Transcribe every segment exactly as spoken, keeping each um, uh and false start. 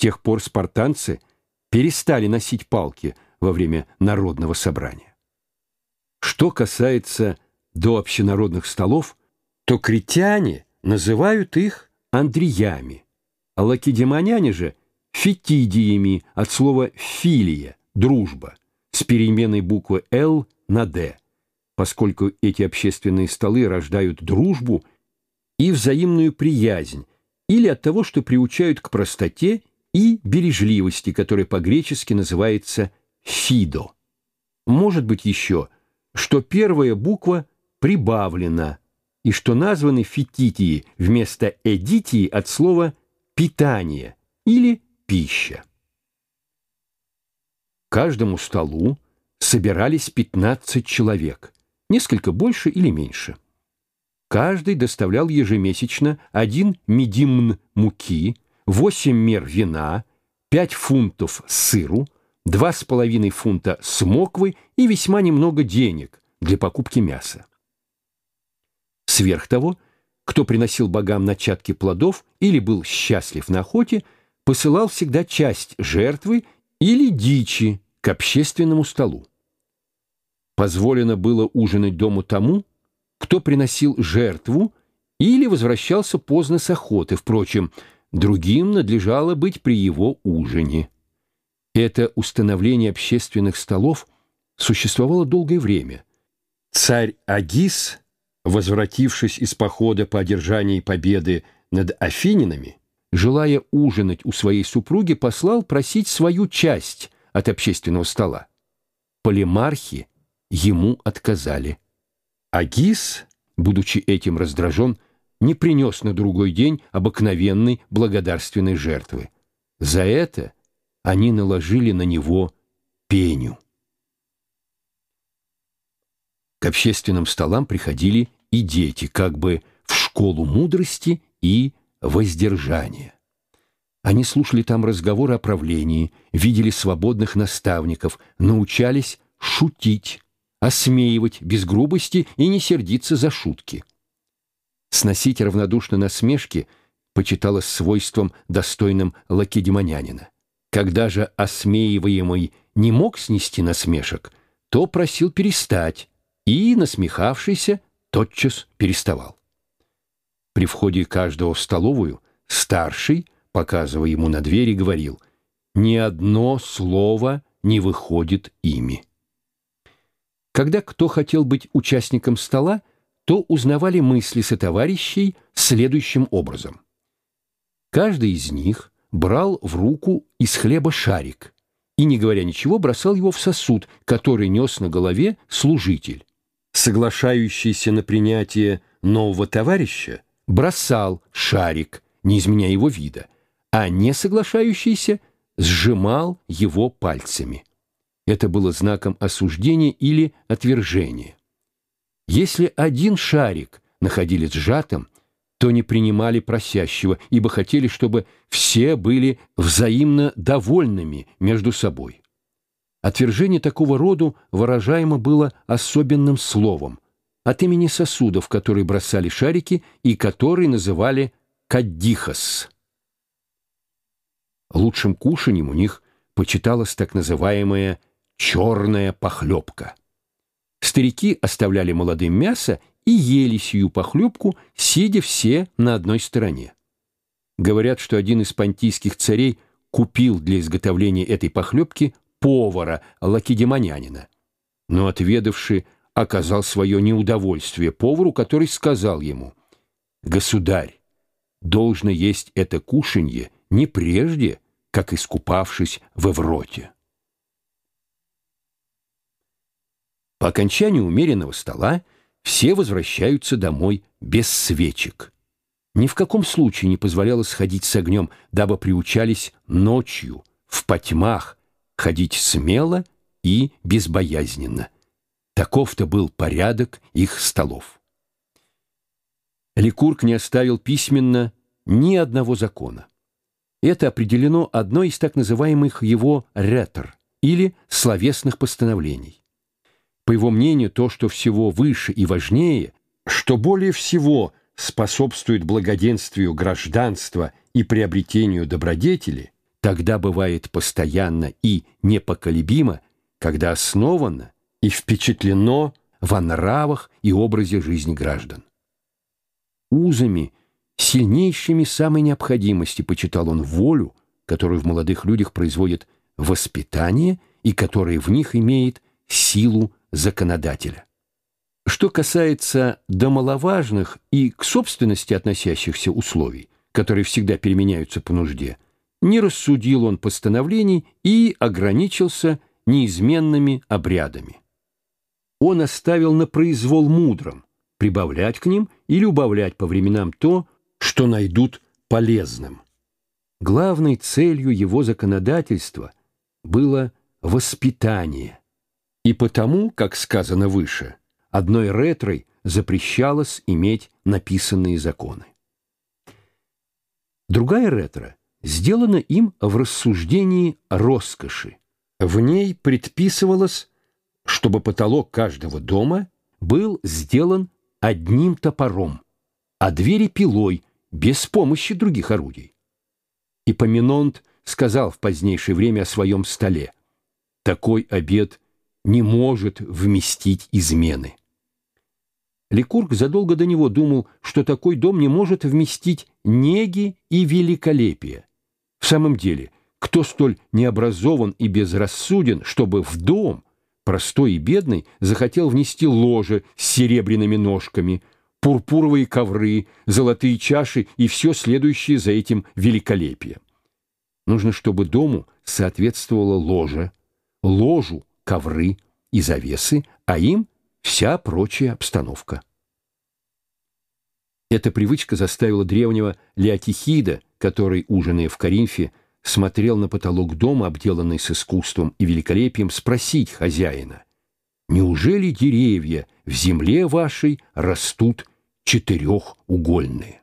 тех пор спартанцы перестали носить палки во время народного собрания. Что касается дообщенародных столов, то критяне называют их андриями, а лакедемоняне же фетидиями от слова «филия» – «дружба», с переменной буквы «Л» на «Д», поскольку эти общественные столы рождают дружбу и взаимную приязнь, или от того, что приучают к простоте и бережливости, которая по-гречески называется «фидо». Может быть еще, что первая буква прибавлена, и что названы фетитии вместо эдитии от слова «питание» или «пища». К каждому столу собирались пятнадцать человек, несколько больше или меньше. Каждый доставлял ежемесячно один медимн муки, восемь мер вина, пять фунтов сыру, два с половиной фунта смоквы и весьма немного денег для покупки мяса. Сверх того, кто приносил богам начатки плодов или был счастлив на охоте, посылал всегда часть жертвы или дичи к общественному столу. Позволено было ужинать дому тому, кто приносил жертву или возвращался поздно с охоты. Впрочем, другим надлежало быть при его ужине. Это установление общественных столов существовало долгое время. Царь Агис, возвратившись из похода по одержании победы над афининами, желая ужинать у своей супруги, послал просить свою часть от общественного стола. Полимархи ему отказали. Агис, будучи этим раздражен, не принес на другой день обыкновенной благодарственной жертвы. За это они наложили на него пеню. К общественным столам приходили и дети, как бы в школу мудрости и воздержания. Они слушали там разговоры о правлении, видели свободных наставников, научались шутить, осмеивать без грубости и не сердиться за шутки. Сносить равнодушно насмешки почиталось свойством, достойным лакедемонянина. Когда же осмеиваемый не мог снести насмешек, то просил перестать, и насмехавшийся тотчас переставал. При входе каждого в столовую старший, показывая ему на двери, говорил: «Ни одно слово не выходит ими». Когда кто хотел быть участником стола, то узнавали мысли сотоварищей следующим образом. Каждый из них брал в руку из хлеба шарик и, не говоря ничего, бросал его в сосуд, который нес на голове служитель. Соглашающийся на принятие нового товарища бросал шарик, не изменяя его вида, а не соглашающийся сжимал его пальцами. Это было знаком осуждения или отвержения. Если один шарик находили сжатым, то не принимали просящего, ибо хотели, чтобы все были взаимно довольными между собой. Отвержение такого рода выражаемо было особенным словом от имени сосудов, которые бросали шарики и которые называли каддихос. Лучшим кушаньем у них почиталась так называемая черная похлебка. Старики оставляли молодым мясо и ели сию похлебку, сидя все на одной стороне. Говорят, что один из понтийских царей купил для изготовления этой похлебки повара лакедемонянина, но, отведавши, оказал свое неудовольствие повару, который сказал ему: «Государь, должно есть это кушанье не прежде, как искупавшись в Эвроте». По окончанию умеренного стола все возвращаются домой без свечек. Ни в каком случае не позволялось ходить с огнем, дабы приучались ночью, в потьмах, ходить смело и безбоязненно. Таков-то был порядок их столов. Ликург не оставил письменно ни одного закона. Это определено одной из так называемых его ретор, или словесных постановлений. По его мнению, то, что всего выше и важнее, что более всего способствует благоденствию гражданства и приобретению добродетели, тогда бывает постоянно и непоколебимо, когда основано и впечатлено во нравах и образе жизни граждан. Узами, сильнейшими самой необходимости почитал он волю, которую в молодых людях производит воспитание и которая в них имеет силу законодателя. Что касается до маловажных и к собственности относящихся условий, которые всегда переменяются по нужде, не рассудил он постановлений и ограничился неизменными обрядами. Он оставил на произвол мудрым прибавлять к ним или убавлять по временам то, что найдут полезным. Главной целью его законодательства было воспитание, и потому, как сказано выше, одной ретрой запрещалось иметь написанные законы. Другая ретра сделана им в рассуждении роскоши. В ней предписывалось, чтобы потолок каждого дома был сделан одним топором, а двери пилой, без помощи других орудий. Эпоминонт сказал в позднейшее время о своем столе: «Такой обед не может вместить измены». Ликург задолго до него думал, что такой дом не может вместить неги и великолепия. В самом деле, кто столь необразован и безрассуден, чтобы в дом, простой и бедный, захотел внести ложе с серебряными ножками, пурпуровые ковры, золотые чаши и все следующее за этим великолепие? Нужно, чтобы дому соответствовало ложе, ложу ковры и завесы, а им вся прочая обстановка. Эта привычка заставила древнего Леотихида, который, ужиная в Коринфе, смотрел на потолок дома, обделанный с искусством и великолепием, спросить хозяина: «Неужели деревья в земле вашей растут четырехугольные?»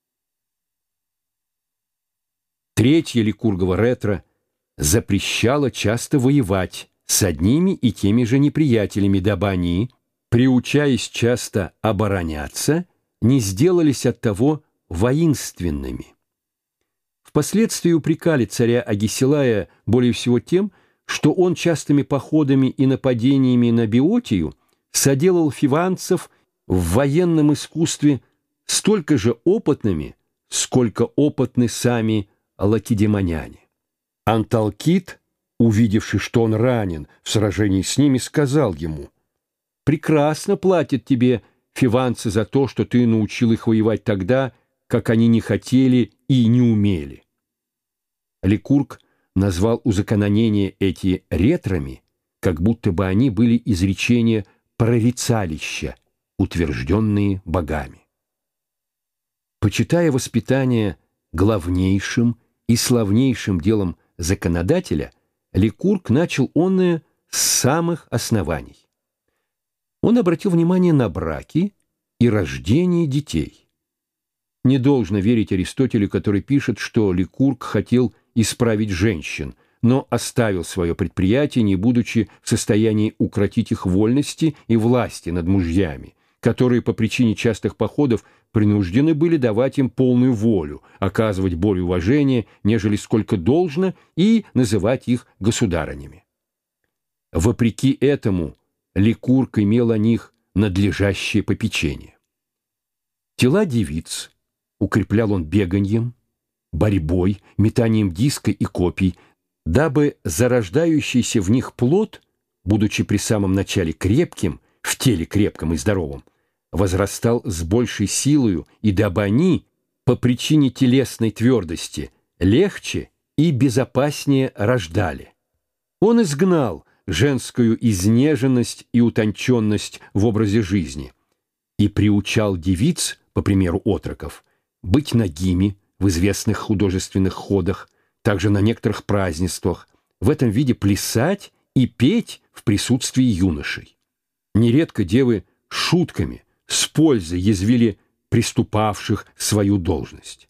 Третья Ликургова ретра запрещала часто воевать с одними и теми же неприятелями, дабы они, приучаясь часто обороняться, не сделались оттого воинственными. Впоследствии упрекали царя Агисилая более всего тем, что он частыми походами и нападениями на Биотию соделал фиванцев в военном искусстве столько же опытными, сколько опытны сами лакедемоняне. Анталкит, увидевший, что он ранен в сражении с ними, сказал ему: «Прекрасно платят тебе фиванцы за то, что ты научил их воевать тогда, как они не хотели и не умели». Ликург назвал узакононения эти ретрами, как будто бы они были изречения прорицалища, утвержденные богами. Почитая воспитание главнейшим и славнейшим делом законодателя, Ликург начал онное с самых оснований. Он обратил внимание на браки и рождение детей. Не должно верить Аристотелю, который пишет, что Ликург хотел исправить женщин, но оставил свое предприятие, не будучи в состоянии укротить их вольности и власти над мужьями, которые по причине частых походов принуждены были давать им полную волю, оказывать более уважения, нежели сколько должно, и называть их государынями. Вопреки этому Ликург имел о них надлежащее попечение. Тела девиц укреплял он беганьем, борьбой, метанием диска и копий, дабы зарождающийся в них плод, будучи при самом начале крепким, в теле крепком и здоровом, возрастал с большей силою, и дабы они, по причине телесной твердости, легче и безопаснее рождали. Он изгнал женскую изнеженность и утонченность в образе жизни и приучал девиц, по примеру отроков, быть нагими в известных художественных ходах, также на некоторых празднествах, в этом виде плясать и петь в присутствии юношей. Нередко девы шутками, с пользой язвили приступавших свою должность.